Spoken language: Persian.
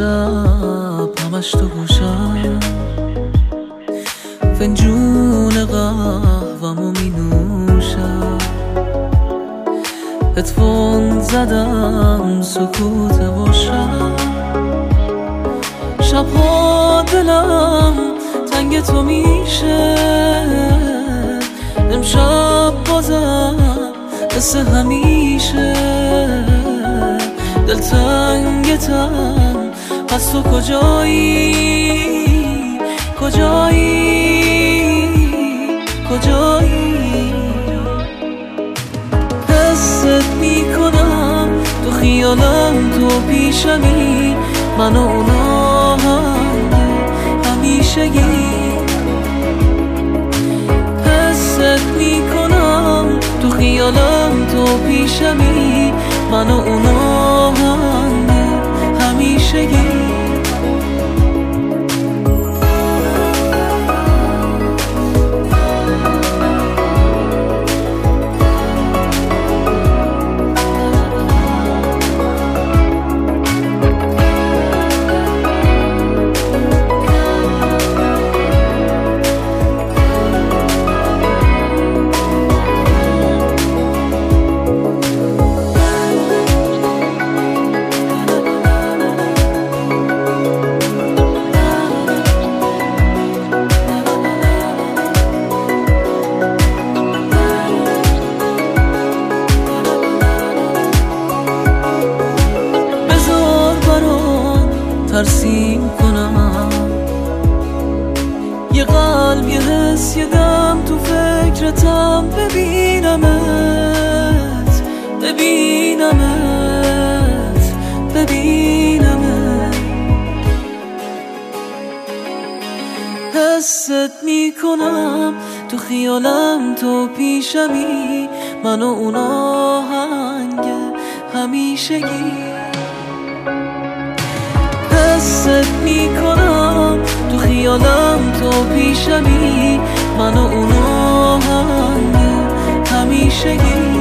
شب همش تو گوشم، فنجون قهوه‌مو می نوشم، هدفون زدم سکوت باشم، شبها دلم تنگ تو میشه، امشب بازم مثل همیشه دلتنگتم، پس تو کجایی کجایی کجایی؟ حست میکنم تو خیالم تو پیشمی، من و اونا همیشگی. حست میکنم تو خیالم تو پیشمی، من و اونا همیشگی. ترسیم کنم یه قلب یه حس یه دم تو فکرتم، ببینمت ببینمت ببینمت. حست میکنم تو خیالم تو پیشمی، من و اونا همیشگی. حست میکنم تو خیالم تو پیشمی، من و اونا همیشگی.